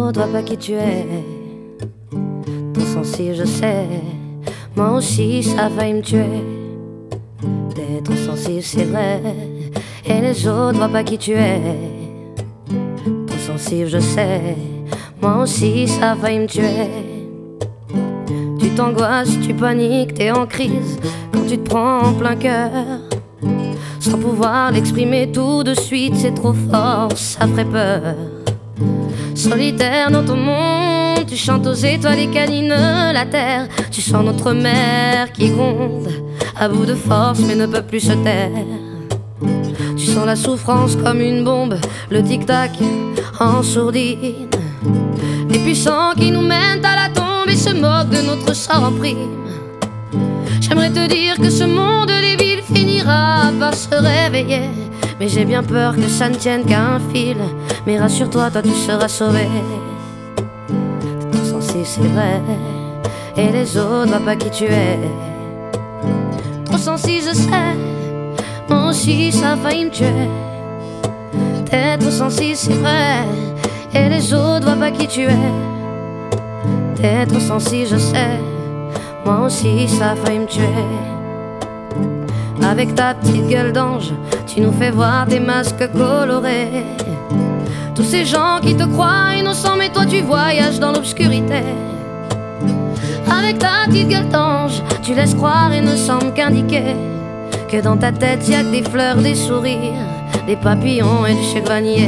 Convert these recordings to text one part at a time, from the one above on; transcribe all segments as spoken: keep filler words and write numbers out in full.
autres voient pas qui tu es. Trop sensible, je sais. Moi aussi, ça a failli me tuer. T'es trop sensible, c'est vrai. Et les autres voient pas qui tu es. Trop sensible, je sais. Moi aussi, ça a failli me tuer. Tu t'angoisses, tu paniques, t'es en crise quand tu te prends en plein cœur. Sans pouvoir l'exprimer tout de suite, c'est trop fort, ça ferait peur. Solitaire dans ton monde, tu chantes aux étoiles et câlines la terre. Tu sens notre mer qui gronde, à bout de force mais ne peut plus se taire. Tu sens la souffrance comme une bombe, le tic-tac en sourdine. Les puissants qui nous mènent à la tombe et se moquent de notre sort en prime. J'aimerais te dire que ce monde des villes finira par se réveiller, mais j'ai bien peur que ça ne tienne qu'à un fil. Mais rassure-toi, toi tu seras sauvé. T'es trop sensible, c'est vrai, et les autres voient pas qui tu es. Trop sensible, je sais, moi aussi ça a failli me tuer. T'es trop sensible, c'est vrai, et les autres voient pas qui tu es. T'es trop sensible, je sais, moi aussi ça a failli me tuer. Avec ta petite gueule d'ange, tu nous fais voir des masques colorés. Tous ces gens qui te croient innocents, mais toi tu voyages dans l'obscurité. Avec ta petite gueule d'ange, tu laisses croire et ne semble qu'indiquer que dans ta tête y'a que des fleurs, des sourires, des papillons et du sucre vanillé.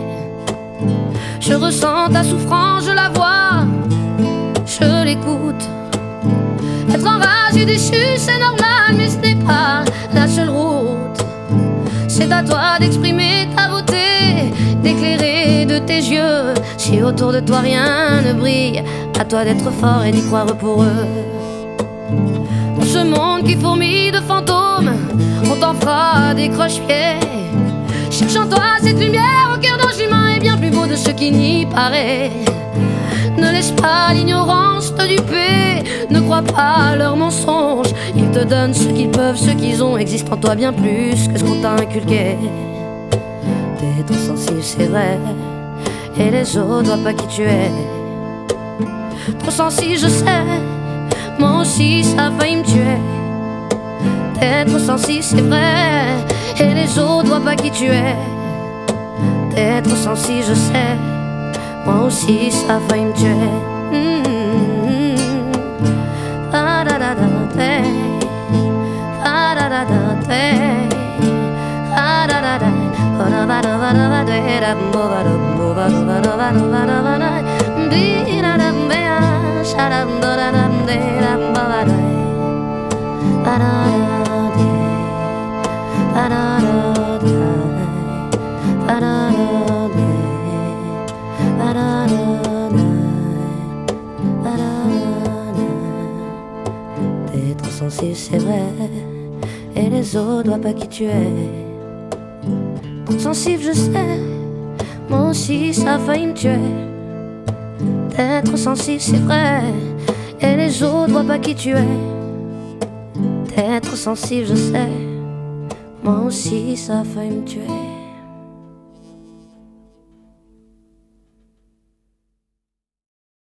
Je ressens ta souffrance, je la vois, je l'écoute. Être enragé, déchu, c'est normal, mais ce n'est pas la seule route. C'est à toi d'exprimer ta beauté, d'éclairer de tes yeux. Si autour de toi rien ne brille, à toi d'être fort et d'y croire pour eux. Dans ce monde qui fourmille de fantômes, on t'en fera des croche-pieds. Cherche en toi cette lumière au cœur d'un humain est bien plus beau de ce qui n'y paraît. Ne laisse pas l'ignorance te duper, ne crois pas à leurs mensonges. Ils te donnent ce qu'ils peuvent, ce qu'ils ont existe en toi bien plus que ce qu'on t'a inculqué. T'es trop sensible, c'est vrai, et les autres voient pas qui tu es. Trop sensible, je sais, moi aussi ça a failli me tuer. T'es trop sensible, c'est vrai, et les autres voient pas qui tu es. T'es trop sensible, je sais, moi aussi ça a failli me tuer. Mmh. T'es trop sensible, c'est vrai, et les autres voient pas qui tu es. Trop sensible, je sais, moi aussi ça a failli me tuer. T'es trop sensible, c'est vrai, et les autres voient pas qui tu es. T'es trop sensible, je sais, moi aussi ça a failli me tuer.